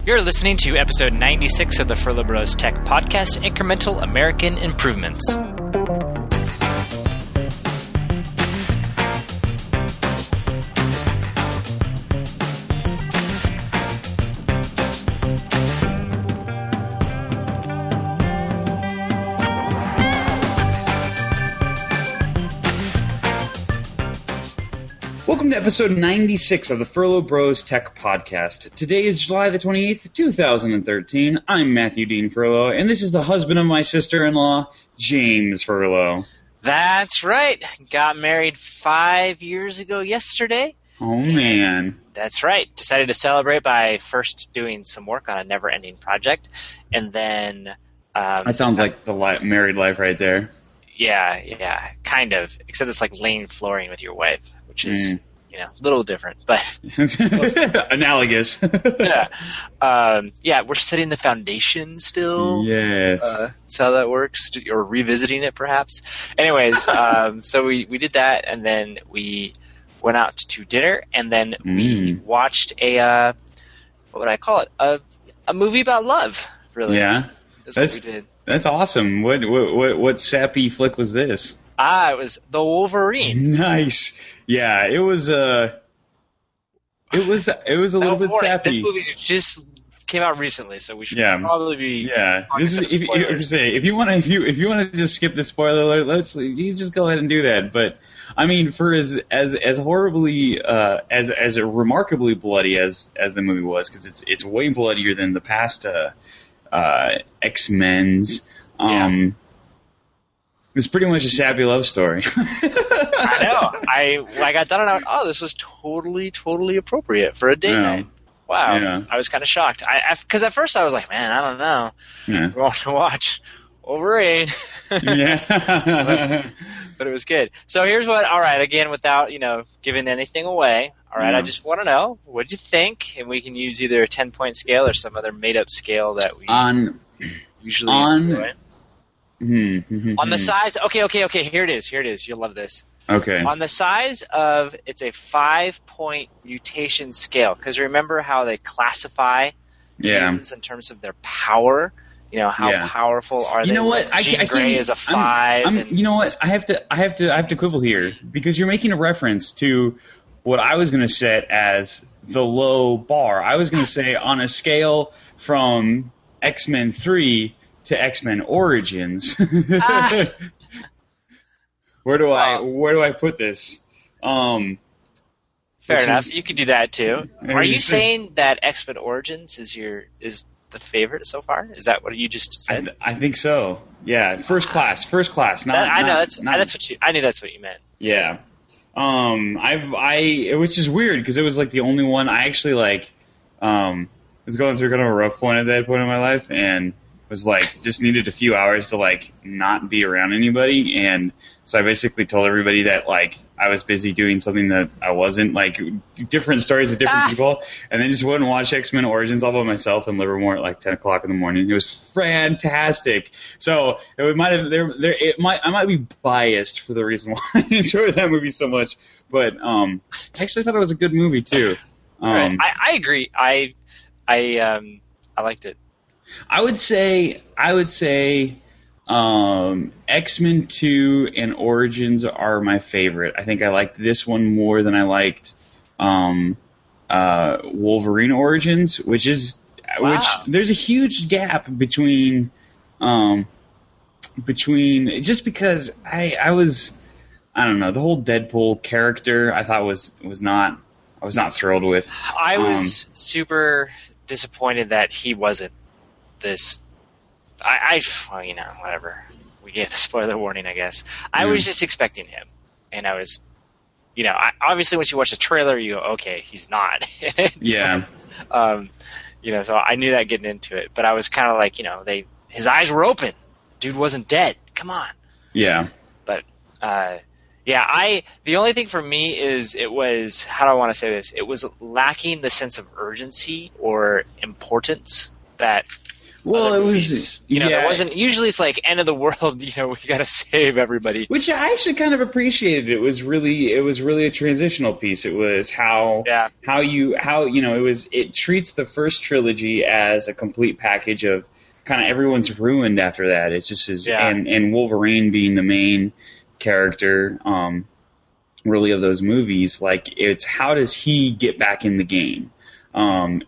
You're listening to episode 96 of the Furlough Bros Tech Podcast, Incremental American Improvements. Welcome to episode 96 of the Furlough Bros Tech Podcast. Today is July the 28th, 2013. I'm Matthew Dean Furlough, and this is the husband of my sister-in-law, James Furlough. That's right. Got married 5 years ago yesterday. Oh, man. That's right. Decided to celebrate by first doing some work on a never-ending project, and then... that sounds like the married life right there. Yeah, kind of. Except it's like laying flooring with your wife, which is, a little different, but analogous. Yeah, we're setting the foundation still. Yes. That's how that works, or revisiting it perhaps. Anyways, so we did that, and then we went out to dinner, and then we watched a what would I call it? A movie about love, really. Yeah. That's what we did. That's awesome. What sappy flick was this? It was The Wolverine. Nice. Yeah, it was a little bit sappy. This movie just came out recently, so we should probably be. Yeah, this is if you want to just skip the spoiler alert, you just go ahead and do that. But I mean, for as horribly as remarkably bloody as the movie was, because it's way bloodier than the past X-Men's. It's pretty much a sappy love story. I know. I got done and I went, this was totally appropriate for a date night. Wow. Yeah. I was kind of shocked. Because at first I was like, man, I don't know. Yeah. I want to watch Wolverine. Yeah. But it was good. So here's again, without, giving anything away. All right, I just want to know, what did you think? And we can use either a 10-point scale or some other made-up scale that we usually enjoy. On the size, okay, here it is. You'll love this. Okay. On the size of, it's a 5-point mutation scale, because remember how they classify mutants in terms of their power? How powerful are they? You know what? Jean Grey is a 5. You know what? I have to quibble here, because you're making a reference to what I was going to set as the low bar. I was going to say on a scale from X-Men 3 to X-Men Origins. Where do I put this? Fair enough. You could do that too. Are you saying that X-Men Origins is the favorite so far? Is that what you just said? I think so. Yeah, first class. I knew that's what you meant. Yeah. Which is weird, because it was like the only one I actually was going through kind of a rough point at that point in my life, and was just needed a few hours to not be around anybody, and so I basically told everybody that I was busy doing something that I wasn't, different stories of different people, and then just went and watched X-Men Origins all by myself in Livermore at 10 o'clock in the morning. It was fantastic. So I might be biased for the reason why I enjoyed that movie so much, but I actually thought it was a good movie too. Right. I agree. I liked it. I would say X-Men 2 and Origins are my favorite. I think I liked this one more than I liked Wolverine Origins, which there's a huge gap between just because I don't know, the whole Deadpool character I thought I was not thrilled with. I was super disappointed that he wasn't this. Whatever. We gave the spoiler warning, I guess. I was just expecting him, and I was, obviously once you watch the trailer, you go, okay, he's not. Yeah. So I knew that getting into it, but I was kind of his eyes were open. Dude wasn't dead. Come on. Yeah. But, the only thing for me is it was, how do I want to say this? It was lacking the sense of urgency or importance that Well, it was, there wasn't, usually it's like end of the world, we got to save everybody. Which I actually kind of appreciated. It was really a transitional piece. It was it treats the first trilogy as a complete package of kind of everyone's ruined after that. It's just and Wolverine being the main character, really of those movies, like it's how does he get back in the game? That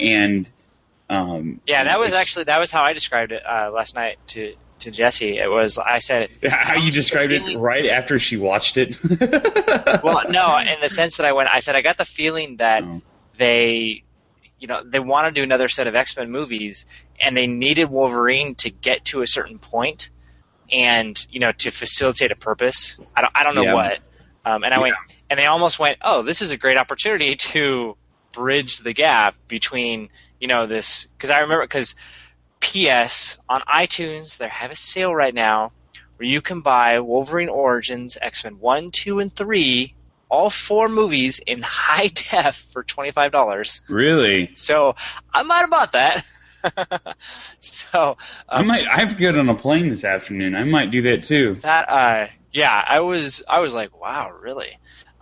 was how I described it last night to Jesse. It was, I said how you described it right after she watched it. Well, no, in the sense that I said I got the feeling that they want to do another set of X-Men movies, and they needed Wolverine to get to a certain point, and to facilitate a purpose. I don't know what. And they almost went, oh, this is a great opportunity to bridge the gap between, this, because P.S. on iTunes, they have a sale right now where you can buy Wolverine Origins, X-Men 1, 2, and 3, all 4 movies in high def for $25. Really? So I might have bought that. I have to get on a plane this afternoon. I might do that too. I was like, wow, really?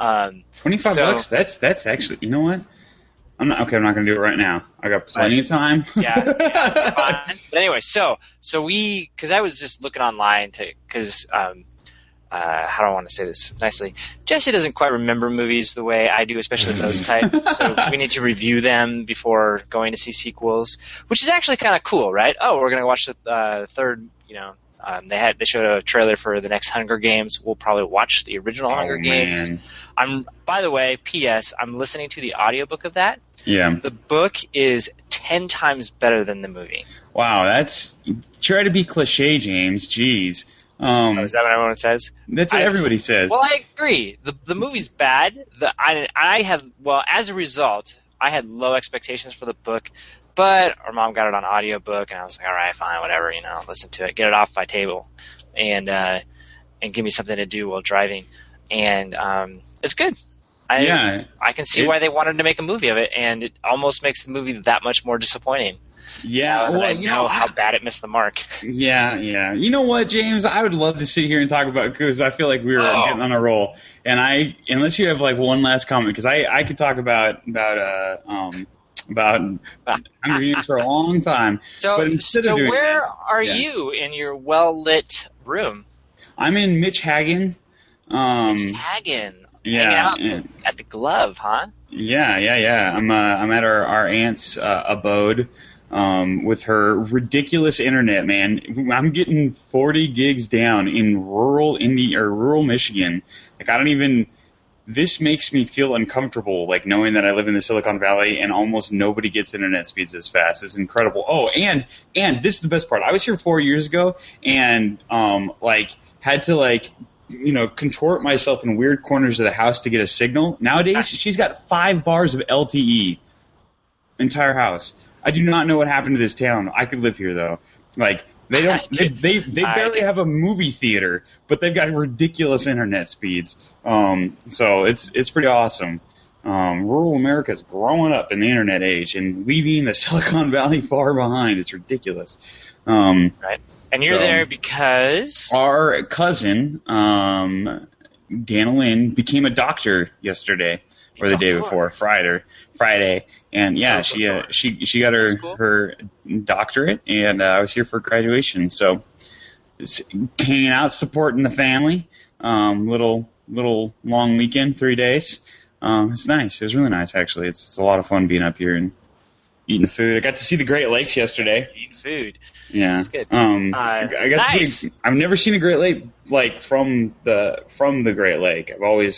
$25? That's actually, you know what? I'm not going to do it right now. I got plenty of time. But anyway, so because I was just looking online because how do I want to say this nicely? Jesse doesn't quite remember movies the way I do, especially those type. So we need to review them before going to see sequels, which is actually kind of cool, right? Oh, we're going to watch the third, they showed a trailer for the next Hunger Games. We'll probably watch the original Hunger Games. By the way, P.S. I'm listening to the audiobook of that. Yeah. The book is 10 times better than the movie. Wow, try to be cliche, James. Jeez. Is that what everyone says? That's what everybody says. Well, I agree. The movie's bad. As a result, I had low expectations for the book. But our mom got it on audiobook, and I was like, all right, fine, whatever, listen to it, get it off my table, and give me something to do while driving. And it's good. I can see why they wanted to make a movie of it, and it almost makes the movie that much more disappointing. Yeah, I know how bad it missed the mark. Yeah. You know what, James? I would love to sit here and talk about it because I feel like we were getting on a roll. And unless you have like one last comment, because I could talk about Hunger Games for a long time. So where are you in your well-lit room? I'm in Mitch Hagen. Mitch Hagen. Hanging out at the Glove, huh? Yeah. I'm at our aunt's abode with her ridiculous internet, man. I'm getting 40 gigs down in rural Michigan. Like this makes me feel uncomfortable, like knowing that I live in the Silicon Valley and almost nobody gets internet speeds as fast. It's incredible. Oh, and this is the best part. I was here 4 years ago and had to contort myself in weird corners of the house to get a signal. Nowadays, she's got 5 bars of LTE. Entire house. I do not know what happened to this town. I could live here though. They don't. They barely have a movie theater, but they've got ridiculous internet speeds. So it's pretty awesome. Rural America's growing up in the internet age and leaving the Silicon Valley far behind. It's ridiculous. Right. And you're there because our cousin, Dana Lynn, became a doctor yesterday. Or the day before, Friday, and she got her doctorate, and I was here for graduation, so hanging out, supporting the family. Little long weekend, 3 days. It's nice. It was really nice, actually. It's a lot of fun being up here and eating food. I got to see the Great Lakes yesterday. Eating food. Yeah, that's good. I got to see. I've never seen a Great Lake from the Great Lake.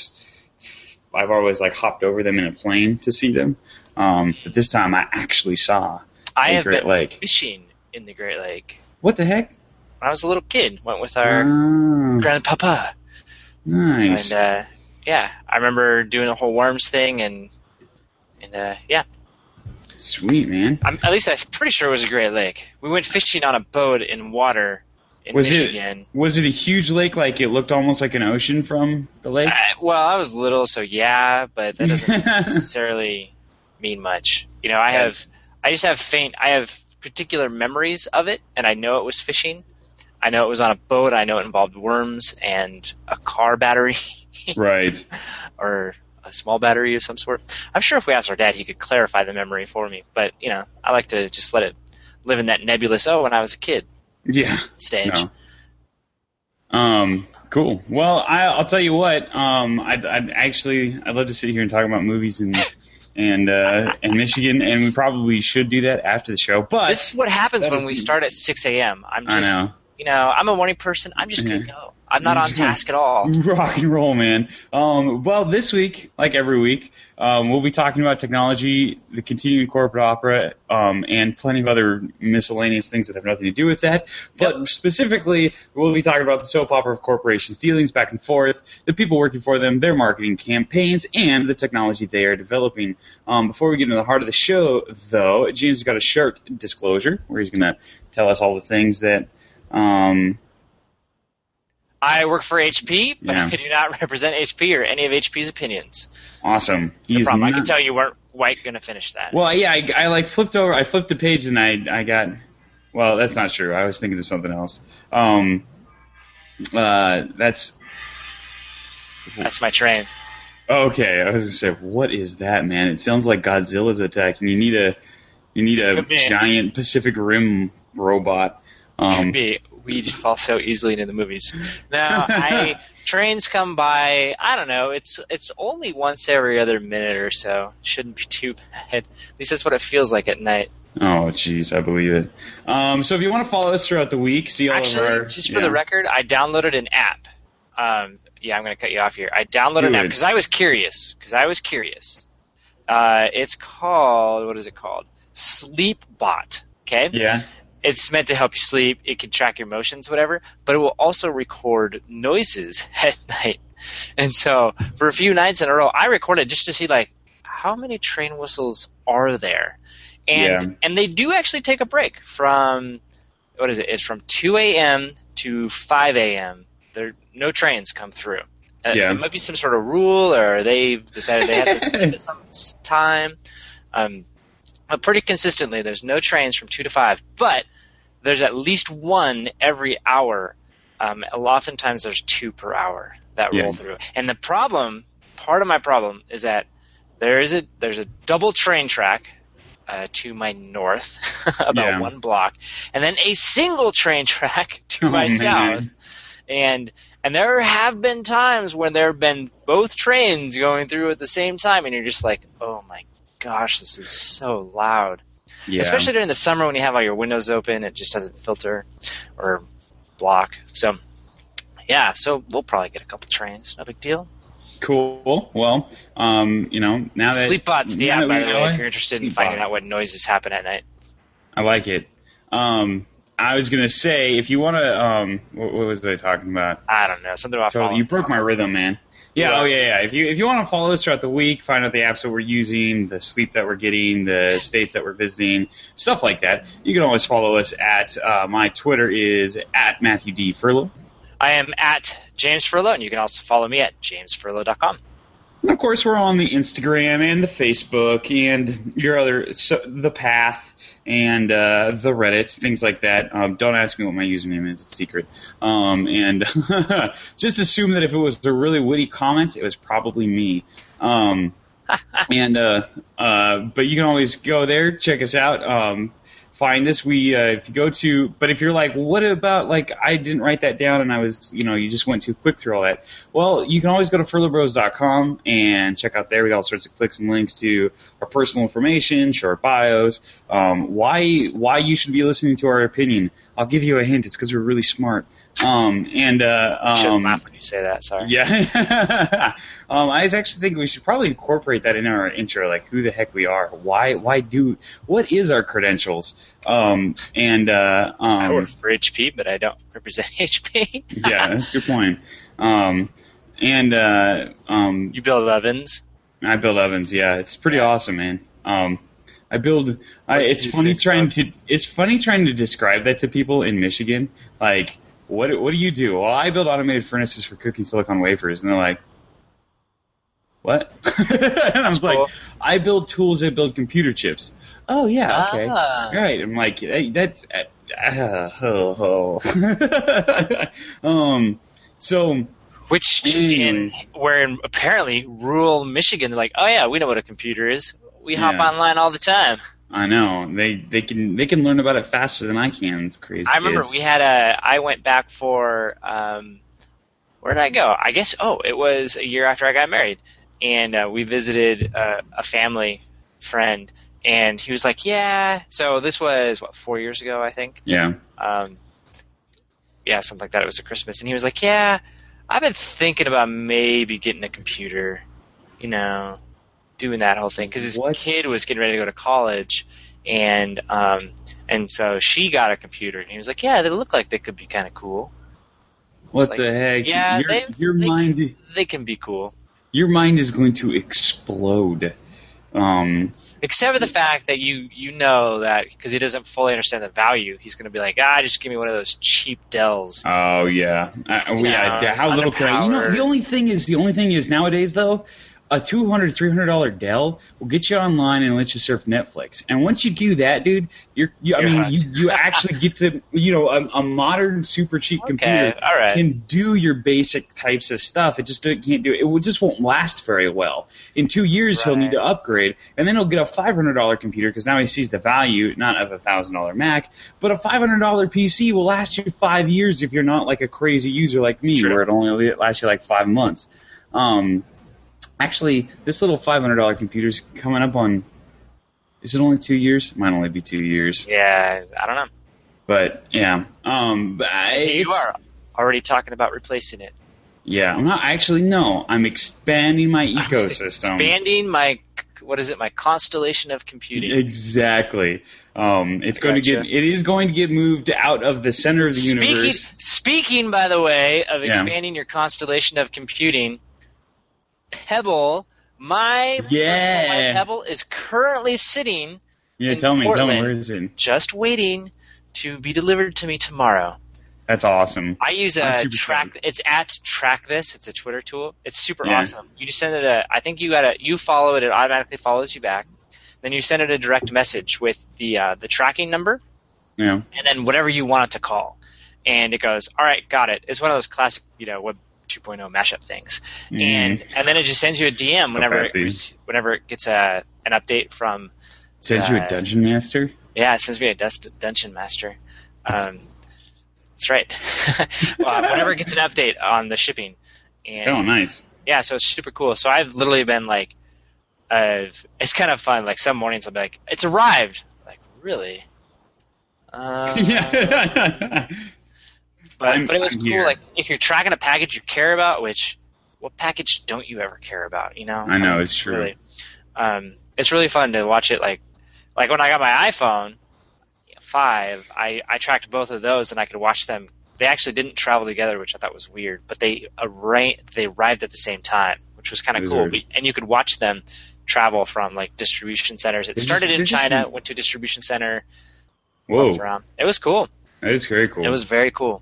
I've always hopped over them in a plane to see them, but this time I actually saw a Great Lake. Fishing in the Great Lake. What the heck? When I was a little kid, went with our grandpapa. Nice. And I remember doing the whole worms thing, and yeah. Sweet, man. At least I'm pretty sure it was a Great Lake. We went fishing on a boat in water. Michigan. Was it a huge lake? Like it looked almost like an ocean from the lake? Well, I was little, so yeah, but that doesn't necessarily mean much. I have particular memories of it, and I know it was fishing. I know it was on a boat. I know it involved worms and a car battery. Right. Or a small battery of some sort. I'm sure if we asked our dad, he could clarify the memory for me. But, I like to just let it live in that nebulous, when I was a kid stage. No. Cool. Well, I'll tell you what. I'd love to sit here and talk about movies and Michigan, and we probably should do that after the show. But this is what happens when we start at 6 a.m. I know. I'm a morning person. I'm just going to go. I'm not on task at all. Rock and roll, man. Well, this week, like every week, we'll be talking about technology, the continuing corporate opera, and plenty of other miscellaneous things that have nothing to do with that. But specifically, we'll be talking about the soap opera of corporations' dealings back and forth, the people working for them, their marketing campaigns, and the technology they are developing. Before we get into the heart of the show, though, James has got a short disclosure where he's going to tell us all the things that... I work for HP, but I do not represent HP or any of HP's opinions. Awesome. No problem. I can tell you weren't quite going to finish that. Well, yeah, I flipped the page and I got, well, that's not true. I was thinking of something else. That's my train. Okay, I was going to say, what is that, man? It sounds like Godzilla's attacking. You need a giant Pacific Rim robot. Could be. We fall so easily into the movies. Now, trains come by, I don't know, it's only once every other minute or so. Shouldn't be too bad. At least that's what it feels like at night. Oh, jeez, I believe it. So if you want to follow us throughout the week, see all of our... just for the record, I downloaded an app. I'm going to cut you off here. I downloaded an app because I was curious. It's called, what is it called? Sleepbot, okay? Yeah. It's meant to help you sleep. It can track your motions, whatever, but it will also record noises at night. And so for a few nights in a row, I recorded just to see, how many train whistles are there? And they do actually take a break from, what is it? It's from 2 a.m. to 5 a.m. No trains come through. It might be some sort of rule, or they've decided they have to sleep at some time. But pretty consistently, there's no trains from 2 to 5, but there's at least one every hour. Oftentimes there's 2 per hour that roll through. And part of my problem is that there's a double train track to my north, about 1 block, and then a single train track to my south. And there have been times when there have been both trains going through at the same time, and you're just like, oh my gosh, this is so loud. Yeah. Especially during the summer when you have all your windows open, it just doesn't filter or block. So we'll probably get a couple trains. No big deal. Cool. Well, now that... Sleepbot's the app, by the way, if you're interested in finding out what noises happen at night. I like it. I was going to say, if you want to... what was I talking about? I don't know. Something about following. You broke my rhythm, man. Yeah, yeah. If you want to follow us throughout the week, find out the apps that we're using, the sleep that we're getting, the states that we're visiting, stuff like that, you can always follow us at, my Twitter is at Matthew D. Furlow. I am at James Furlow, and you can also follow me at jamesfurlow.com. And of course, we're on the Instagram and the Facebook and the Path and the Reddits, things like that. Don't ask me what my username is; it's a secret. And just assume that if it was a really witty comment, it was probably me. But you can always go there, check us out. Find us. But if you're like, what about, I didn't write that down and I was, you just went too quick through all that. Well, you can always go to furlowbros.com and check out there. We got all sorts of clicks and links to our personal information, short bios, why you should be listening to our opinion. I'll give you a hint. It's because we're really smart. You shouldn't laugh when you say that. Sorry. Yeah. I actually think we should probably incorporate that in our intro, who the heck we are. What is our credentials? I work for HP, but I don't represent HP. Yeah, that's a good point. You build ovens? I build ovens, yeah. It's pretty awesome, man. It's funny trying to describe that to people in Michigan. What do you do? Well, I build automated furnaces for cooking silicon wafers, and they're like, what? And I was cool. Like, I build tools that build computer chips. Oh, yeah, okay. Right. I'm like, hey, that's... So... where apparently rural Michigan, they're like, oh, yeah, we know what a computer is. We hop online all the time. I know. They can learn about it faster than I can. It's crazy. I remember I went back for... where did I go? I guess, it was a year after I got married. And we visited a family friend, and he was like, yeah. So this was, 4 years ago, I think? Yeah. Yeah, something like that. It was a Christmas. And he was like, yeah, I've been thinking about maybe getting a computer, doing that whole thing. Because his kid was getting ready to go to college, and so she got a computer. And he was like, yeah, they look like they could be kind of cool. What the heck? Yeah, your mind... They can be cool. Your mind is going to explode. Except for the fact that you know that because he doesn't fully understand the value, he's going to be like, just give me one of those cheap Dells. Oh, yeah. How little can I... the only thing is nowadays, though, a $200, $300 Dell will get you online and let you surf Netflix. And once you do that, dude, you actually get to, a modern super cheap computer can do your basic types of stuff. It just can't do it. It just won't last very well. In 2 years, he'll need to upgrade, and then he'll get a $500 computer because now he sees the value, not of a $1,000 Mac, but a $500 PC will last you 5 years if you're not like a crazy user like me, where it only lasts you like 5 months. Actually, this little $500 computer's coming up on... Is it only 2 years? It might only be 2 years. Yeah, I don't know. But, yeah. You are already talking about replacing it. Yeah, I'm not... Actually, no. I'm expanding my ecosystem. Expanding my... What is it? My constellation of computing. Exactly. It is going to get moved out of the center of the universe. Speaking, by the way, of expanding your constellation of computing... Pebble, my personal Pebble is currently sitting in tell Portland, me, where is it? Just waiting to be delivered to me tomorrow. That's awesome. I use it's at Track This. It's a Twitter tool. It's super awesome. You just send it I think you follow it. It automatically follows you back. Then you send it a direct message with the tracking number. Yeah. And then whatever you want it to call, and it goes, all right, got it. It's one of those classic, Web 2.0 mashup things, and then it just sends you a DM whenever it gets an update from. Sends you a Dungeon Master. Yeah, it sends me a Dungeon Master. That's right. Whenever it gets an update on the shipping. And, nice. Yeah, so it's super cool. So I've literally been like, it's kind of fun. Like some mornings I'll be like, it's arrived. Like really? Yeah. But it was cool. Here. Like if you're tracking a package you care about, what package don't you ever care about? I know, it's true. Really, it's really fun to watch it. Like when I got my iPhone 5, I tracked both of those and I could watch them. They actually didn't travel together, which I thought was weird, but they arrived at the same time, which was kind of cool. And you could watch them travel from like distribution centers. It started in China, went to a distribution center. Whoa! Around. It was cool. That is very cool. It was very cool.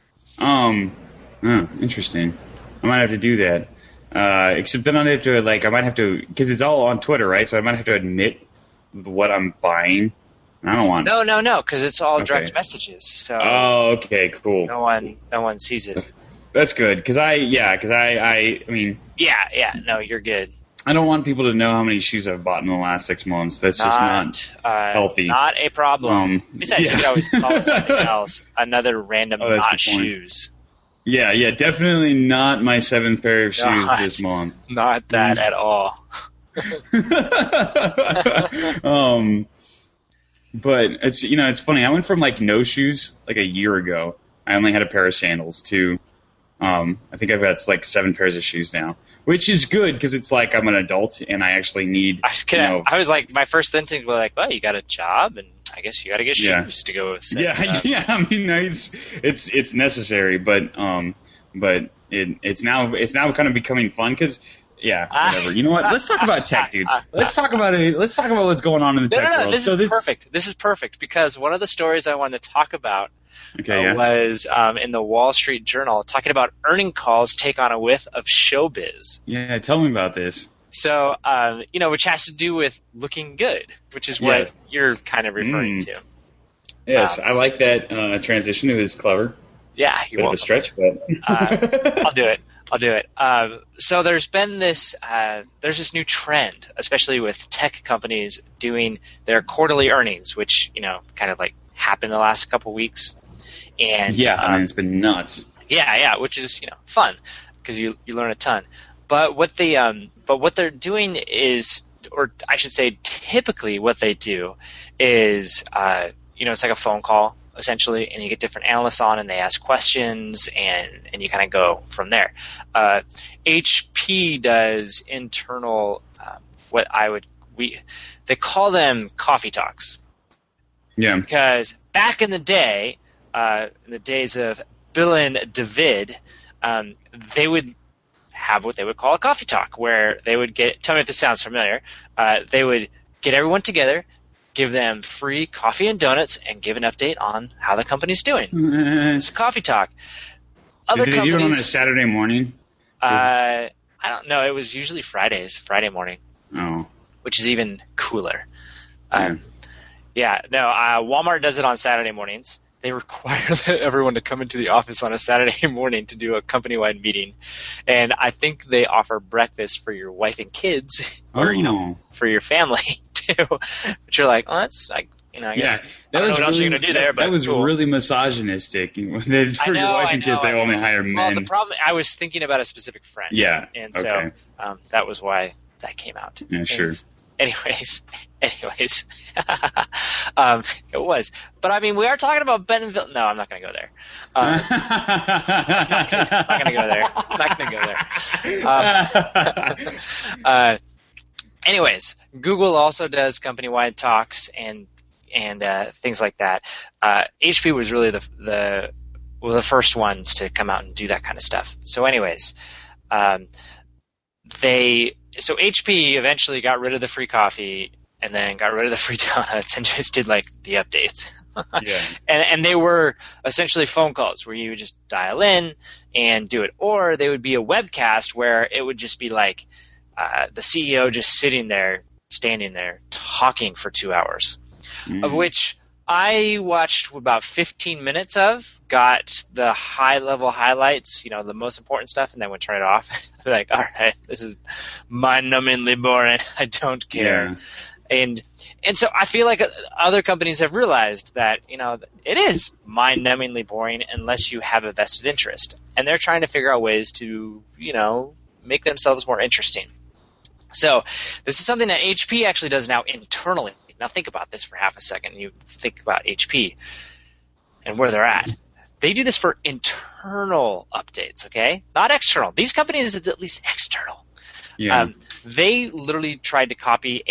Interesting. I might have to do that. Except then I might have to, because it's all on Twitter, right? So I might have to admit what I'm buying. I don't want. No, because it's all direct messages. So. Oh, okay, cool. No one sees it. That's good, because I mean. Yeah. No, you're good. I don't want people to know how many shoes I've bought in the last 6 months. That's just not healthy. Not a problem. Besides, you could always call it something else. Another random not shoes. Yeah, definitely not my 7th pair of shoes this month. Not that at all. But it's funny. I went from like no shoes like a year ago. I only had a pair of sandals to I think I've got like 7 pairs of shoes now, which is good because it's like I'm an adult and I actually need. I was like, my first instinct was like, well, you got a job and I guess you got to get shoes to go with. Yeah. I mean, it's necessary, but it's now kind of becoming fun because. Yeah, whatever. You know what? Let's talk about tech, dude. Let's talk about it. Let's talk about what's going on in the tech world. This is perfect. This is perfect because one of the stories I wanted to talk about was in the Wall Street Journal talking about earning calls take on a whiff of showbiz. Yeah, tell me about this. So, which has to do with looking good, which is what you're kind of referring to. Yes, I like that transition. It was clever. Yeah, you're welcome. Bit of a stretch, but I'll do it. So there's been this new trend, especially with tech companies doing their quarterly earnings, which kind of like happened the last couple weeks. And it's been nuts. Yeah, which is fun because you learn a ton. But what they're doing is, or I should say, typically what they do is, it's like a phone call essentially, and you get different analysts on, and they ask questions, and you kind of go from there. HP does internal, they call them coffee talks. Yeah. Because back in the day, in the days of Bill and David, they would have what they would call a coffee talk, where they would tell me if this sounds familiar, they would get everyone together, give them free coffee and donuts, and give an update on how the company's doing. It's a coffee talk. Did they do it on a Saturday morning? I don't know. It was usually Friday morning. Oh. Which is even cooler. Walmart does it on Saturday mornings. They require everyone to come into the office on a Saturday morning to do a company-wide meeting. And I think they offer breakfast for your wife and kids, or, for your family, too. But you're like, oh, that's like, I guess. I don't know what else you're going to do there, but that was cool. Really misogynistic. For your wife and kids, they only hire men. Well, the problem, I was thinking about a specific friend. Yeah. And so that was why that came out. Yeah, sure. Anyways, it was. But I mean, we are talking about Bentonville. No, I'm not going to go there. I'm not going to go there. Anyways, Google also does company-wide talks and things like that. HP was really the first ones to come out and do that kind of stuff. So anyways, So HP eventually got rid of the free coffee and then got rid of the free donuts and just did like the updates. Yeah. And they were essentially phone calls where you would just dial in and do it. Or they would be a webcast where it would just be like the CEO just standing there talking for 2 hours, of which I watched about 15 minutes of, got the high-level highlights, the most important stuff, and then would turn it off. Like, all right, this is mind-numbingly boring. I don't care. Yeah. And so I feel like other companies have realized that, it is mind-numbingly boring unless you have a vested interest. And they're trying to figure out ways to, make themselves more interesting. So this is something that HP actually does now internally. Now think about this for half a second. You think about HP and where they're at. They do this for internal updates, okay? Not external. These companies, it's at least external. Yeah. They literally tried to copy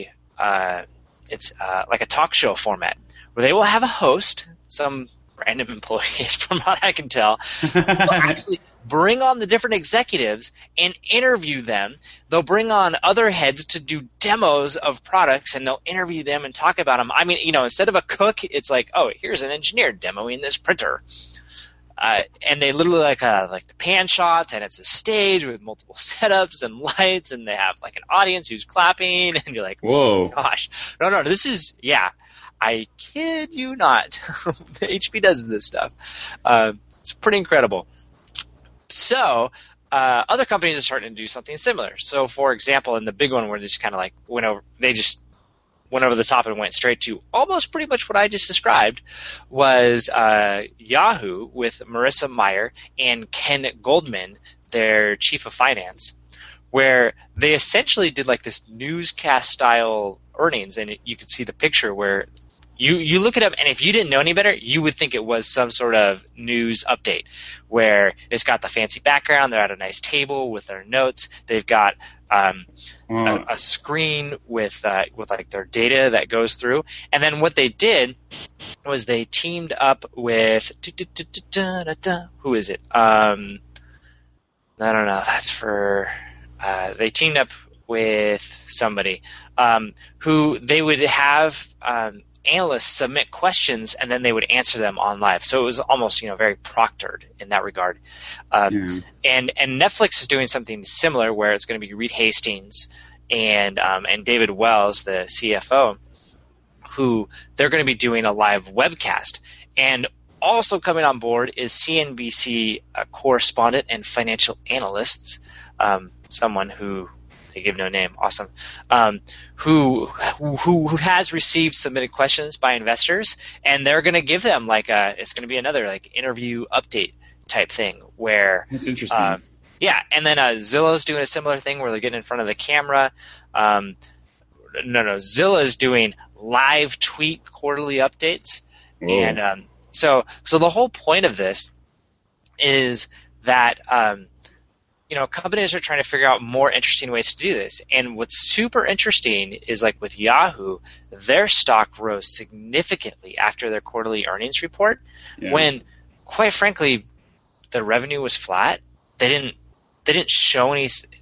like a talk show format where they will have a host, some random employees from what I can tell, will actually bring on the different executives and interview them. They'll bring on other heads to do demos of products, and they'll interview them and talk about them. I mean, instead of a cook, it's like, oh, here's an engineer demoing this printer. And they literally like the pan shots, and it's a stage with multiple setups and lights, and they have like an audience who's clapping, and you're like, whoa, gosh. No, this is, I kid you not. HP does this stuff. It's pretty incredible. So other companies are starting to do something similar. So, for example, in the big one where they just kind of like went over the top and went straight to almost pretty much what I just described was Yahoo with Marissa Mayer and Ken Goldman, their chief of finance, where they essentially did like this newscast style earnings, and you could see the picture where you look it up, and if you didn't know any better, you would think it was some sort of news update where it's got the fancy background. They're at a nice table with their notes. They've got a screen with like their data that goes through. And then what they did was they teamed up with who is it? I don't know. That's for they teamed up with somebody. who they would have analysts submit questions and then they would answer them on live. So it was almost very proctored in that regard. And Netflix is doing something similar where it's going to be Reed Hastings and David Wells, the CFO, who they're going to be doing a live webcast. And also coming on board is CNBC correspondent and financial analysts, someone who they give no name, awesome, who has received submitted questions by investors, and they're going to give them it's going to be another interview update type thing where that's interesting. And then Zillow's doing a similar thing where they're getting in front of the camera. Zilla's doing live tweet quarterly updates. Whoa. And so the whole point of this is that companies are trying to figure out more interesting ways to do this. And what's super interesting is with Yahoo, their stock rose significantly after their quarterly earnings report when, quite frankly, the revenue was flat. They didn't show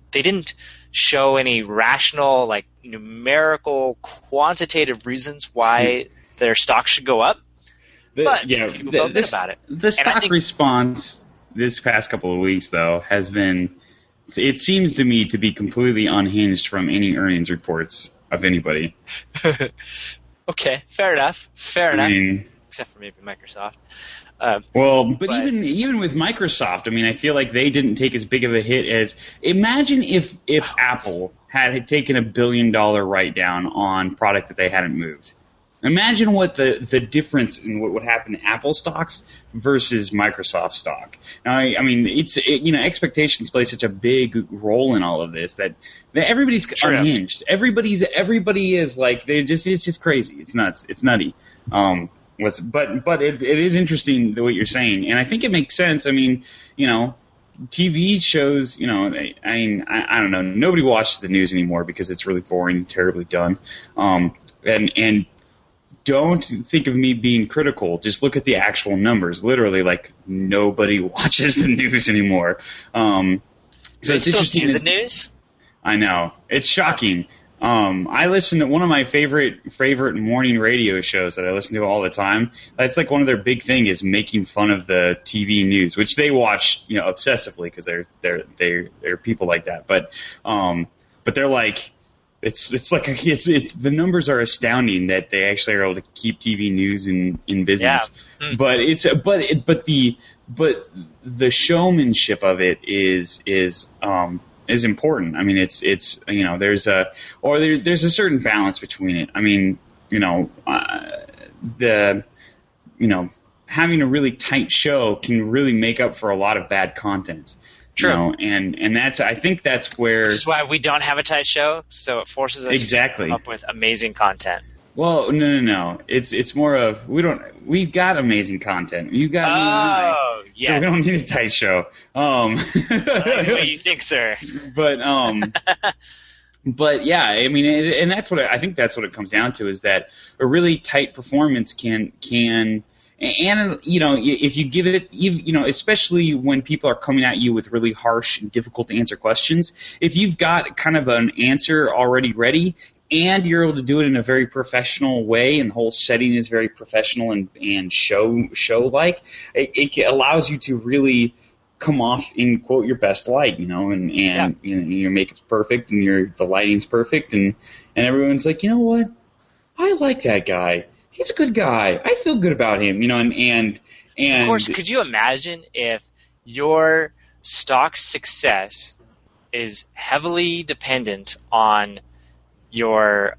any rational, numerical, quantitative reasons why their stock should go up. But people felt good about it. The stock response this past couple of weeks, though, has been, it seems to me to be completely unhinged from any earnings reports of anybody. Okay, fair enough. Except for maybe Microsoft. But even with Microsoft, I feel like they didn't take as big of a hit as. Imagine if Apple had taken $1 billion write-down on product that they hadn't moved. Imagine what the difference in what would happen to Apple stocks versus Microsoft stock. Now, expectations play such a big role in all of this that everybody's unhinged. Everybody is it's just crazy. It's nuts. It's nutty. But it is interesting what you're saying, and I think it makes sense. TV shows, I don't know. Nobody watches the news anymore because it's really boring, terribly done. And don't think of me being critical. Just look at the actual numbers. Literally, nobody watches the news anymore. So it's interesting. Do the news? I know. It's shocking. I listen to one of my favorite morning radio shows that I listen to all the time. That's one of their big thing is making fun of the TV news, which they watch, obsessively because they're people like that. But they're it's the numbers are astounding that they actually are able to keep TV news in business. Yeah. But the showmanship of it is important. There's a certain balance between it. Having a really tight show can really make up for a lot of bad content. True. And I think that's where. Which is why we don't have a tight show, so it forces us to come up with amazing content. Well, no. It's more of we've got amazing content. You got me and I, yes. So we don't need a tight show. I like the way you think, sir. But yeah, and that's what I think that's what it comes down to is that a really tight performance can and if you give it, especially when people are coming at you with really harsh and difficult to answer questions, if you've got kind of an answer already ready and you're able to do it in a very professional way and the whole setting is very professional and show-like, it allows you to really come off in, quote, your best light, and your makeup's perfect and the lighting's perfect and everyone's like, you know what? I like that guy. He's a good guy. I feel good about him, and of course, could you imagine if your stock success is heavily dependent on your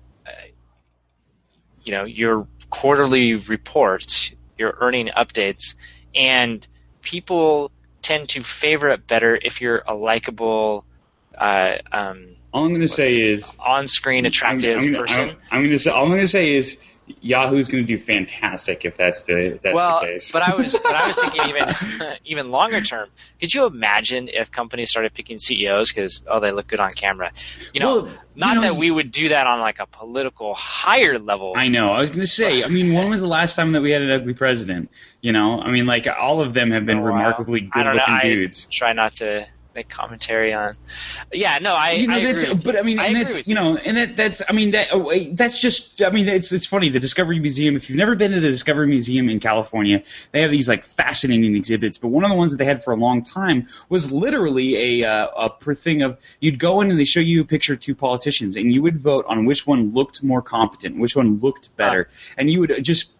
your quarterly reports, your earning updates, and people tend to favor it better if you're a likable all I'm going to say is on-screen attractive person. All I'm going to say is Yahoo's going to do fantastic if that's the case. But I was thinking even longer term. Could you imagine if companies started picking CEOs because they look good on camera? That we would do that on a political higher level. I know. I was going to say. When was the last time that we had an ugly president? All of them have been remarkably good-looking dudes. I try not to make commentary on. Yeah, no, I agree. But I mean, and that's, you know, and that's, I mean, that's just, I mean, it's funny. The Discovery Museum. If you've never been to the Discovery Museum in California, they have these like fascinating exhibits. But one of the ones that they had for a long time was literally a thing of, you'd go in and they show you a picture of two politicians, and you would vote on which one looked more competent, which one looked better, and you would just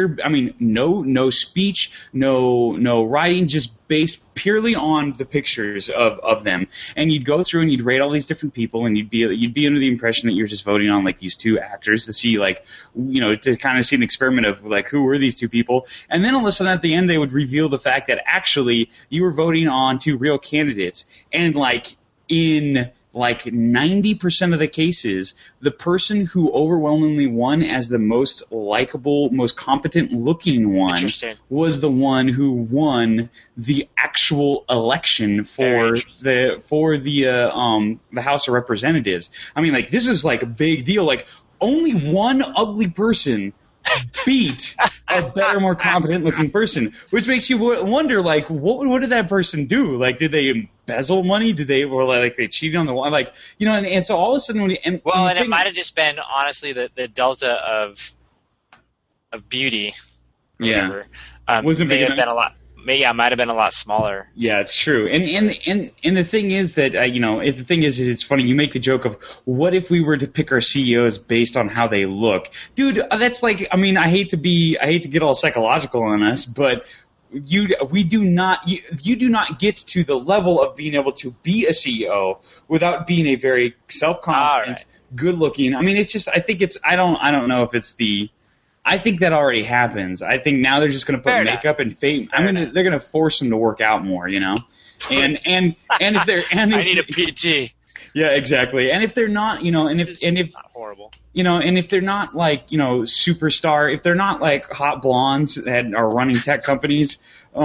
no speech, no writing, just based purely on the pictures of them. And you'd go through and you'd rate all these different people, and you'd be under the impression that you're just voting on like these two actors to see, like, you know, to kind of see an experiment of like, who were these two people. And then all of a sudden at the end they would reveal the fact that actually you were voting on two real candidates. And like in like 90% of the cases, the person who overwhelmingly won as the most likable, most competent-looking one was the one who won the actual election for the House of Representatives. I mean, like, this is like a big deal. Like, only one ugly person beat a better, more competent-looking person, which makes you wonder, like, what did that person do? Like, did they embezzle money? Did they, or like they cheated on the one? Like, you know, and so all of a sudden, it might have just been honestly the delta of beauty. Yeah, wasn't big enough. Been a lot. Yeah, it might have been a lot smaller. Yeah, it's true. And the thing is that, you know, the thing is it's funny. You make the joke of, what if we were to pick our CEOs based on how they look? Dude, that's like, I mean, I hate to get all psychological on us, but you do not get to the level of being able to be a CEO without being a very self-confident, good-looking. I mean, it's just, I think it's, I don't know if it's the, I think that already happens. I think now they're just going to put makeup and fame. They're going to force them to work out more, you know. And if they're I need a PT. Yeah, exactly. And if they're not, you know, and if not horrible, you know, and if they're not like, you know, superstar, if they're not like hot blondes that are running tech companies,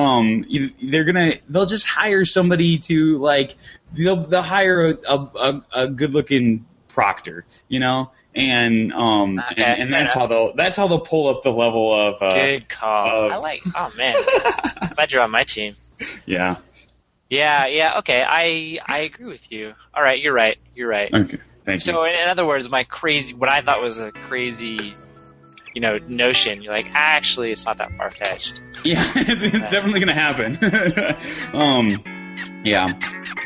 they'll just hire somebody to like they'll hire a good looking proctor, you know. And that's how they'll pull up the level of good call. Oh man, glad you're on my team. Yeah. Okay, I agree with you. All right, you're right. Okay, thank you. So in other words, what I thought was a crazy, you know, notion, you're like, actually, it's not that far fetched. Yeah, it's definitely gonna happen. Yeah.